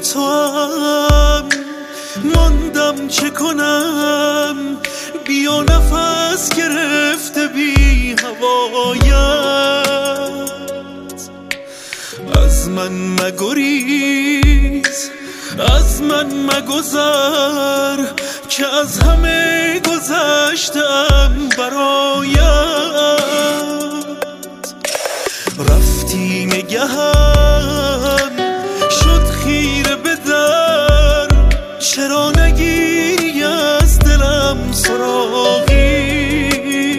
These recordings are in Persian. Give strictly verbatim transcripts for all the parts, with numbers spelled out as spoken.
تو هم ماندم، چه کنم بیا نفس گرفته بی هوایت. از من مگریز، از من مگذر که از همه گذشتم برایت. رفتی نگهم شد خیره به در، چرا نگیری از دلم سراغی؟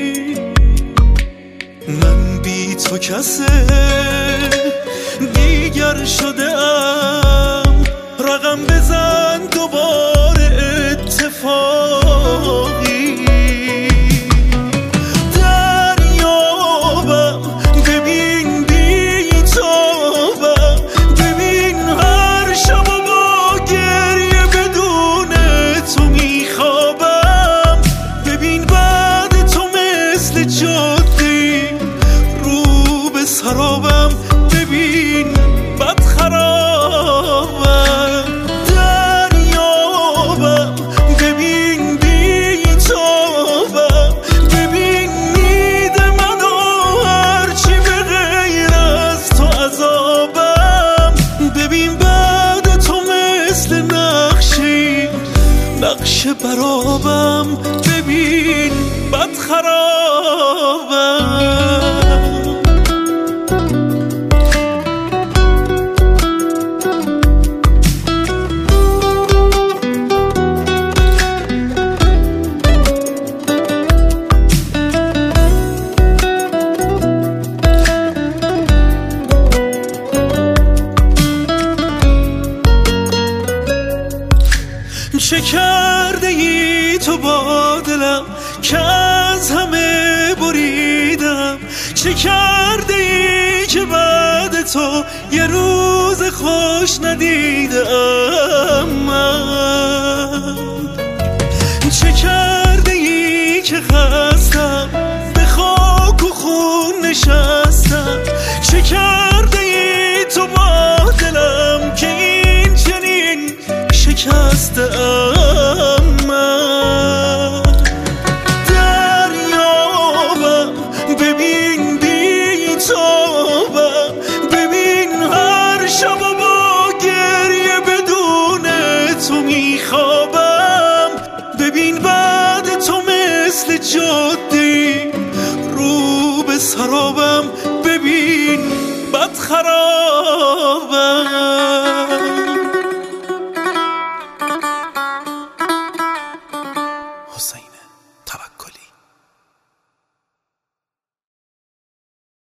من بی تو کسه دیگر شده ام، رقم بزن دوباره اتفاقی. دریابم ببین بی تابم، ببین هر شب و با گریه بدون تو میخوابم. ببین بعد تو مثل جادی رو به سرابم، ببین بد خرابم. دریابم ببین بی تابم، ببین نید منو هرچی به غیر از تو عذابم. ببین بعد تو مثل نقشی نقش برابم، ببین بد خرابم. چه کرده ای تو با دلم که از همه بریدم؟ چه کرده ای که بعد تو یه روز خوش ندیدم من؟ چه کرده ای که خستم به خاک و خون نشستم؟ چه کرده ای تو با دلم که این چنین شکستم من؟ دریابم ببین بی تابم، ببین هر شب و با گریه بدون تو میخوابم. ببین بعد تو مثل جادی رو به سرابم، ببین بد خرابم.